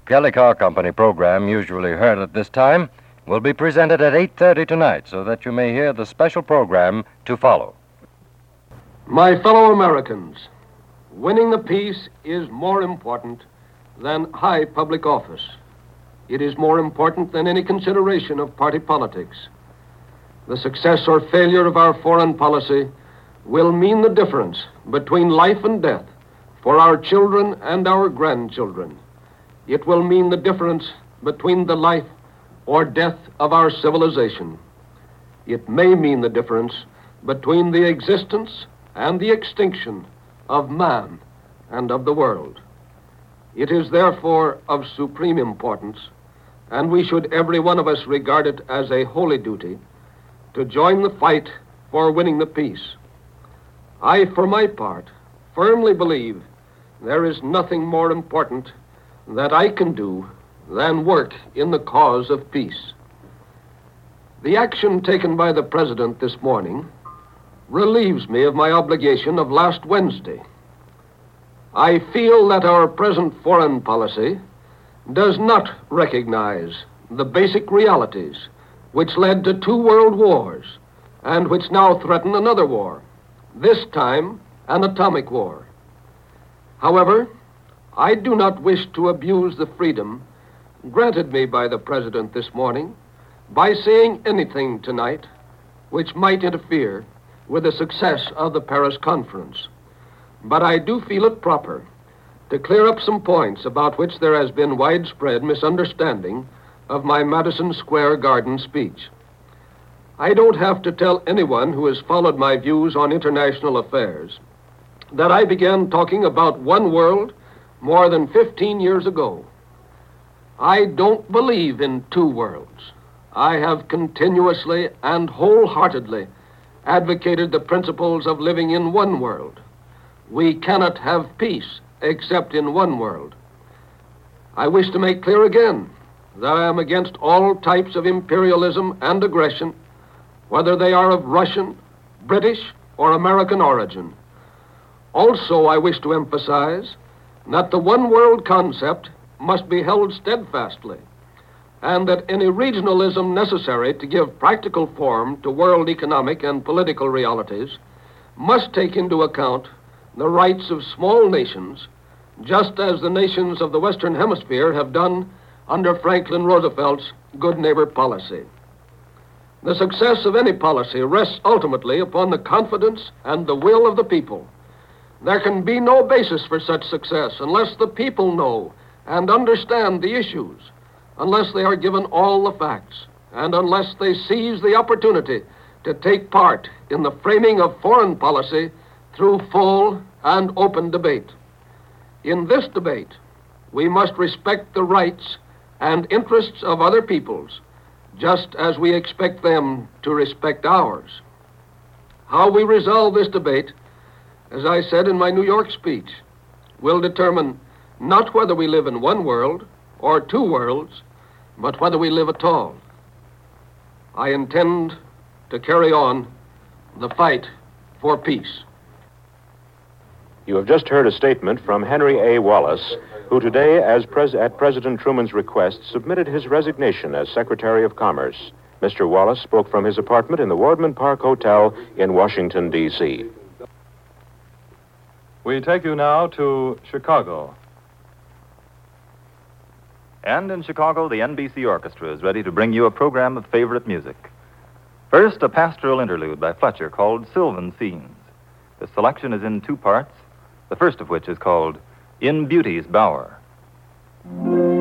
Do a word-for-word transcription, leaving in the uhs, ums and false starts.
Kelly Car Company program, usually heard at this time, will be presented at eight thirty tonight so that you may hear the special program to follow. My fellow Americans, winning the peace is more important than high public office. It is more important than any consideration of party politics. The success or failure of our foreign policy will mean the difference between life and death for our children and our grandchildren. It will mean the difference between the life or death of our civilization. It may mean the difference between the existence and the extinction of man and of the world. It is therefore of supreme importance, and we should every one of us regard it as a holy duty, to join the fight for winning the peace. I, for my part, firmly believe there is nothing more important that I can do than work in the cause of peace. The action taken by the President this morning relieves me of my obligation of last Wednesday. I feel that our present foreign policy does not recognize the basic realities which led to two world wars and which now threaten another war, this time an atomic war. However, I do not wish to abuse the freedom granted me by the President this morning by saying anything tonight which might interfere with the success of the Paris Conference. But I do feel it proper to clear up some points about which there has been widespread misunderstanding of my Madison Square Garden speech. I don't have to tell anyone who has followed my views on international affairs that I began talking about one world more than fifteen years ago. I don't believe in two worlds. I have continuously and wholeheartedly advocated the principles of living in one world. We cannot have peace except in one world. I wish to make clear again that I am against all types of imperialism and aggression, whether they are of Russian, British, or American origin. Also, I wish to emphasize that the one world concept must be held steadfastly, and that any regionalism necessary to give practical form to world economic and political realities must take into account the rights of small nations, just as the nations of the Western Hemisphere have done under Franklin Roosevelt's good neighbor policy. The success of any policy rests ultimately upon the confidence and the will of the people. There can be no basis for such success unless the people know and understand the issues, unless they are given all the facts, and unless they seize the opportunity to take part in the framing of foreign policy through full and open debate. In this debate, we must respect the rights and interests of other peoples, just as we expect them to respect ours. How we resolve this debate, as I said in my New York speech, will determine not whether we live in one world or two worlds, but whether we live at all. I intend to carry on the fight for peace. You have just heard a statement from Henry A. Wallace, who today, as pres- at President Truman's request, submitted his resignation as Secretary of Commerce. Mister Wallace spoke from his apartment in the Wardman Park Hotel in Washington, D C We take you now to Chicago. And in Chicago, the N B C Orchestra is ready to bring you a program of favorite music. First, a pastoral interlude by Fletcher called Sylvan Scenes. The selection is in two parts, the first of which is called In Beauty's Bower.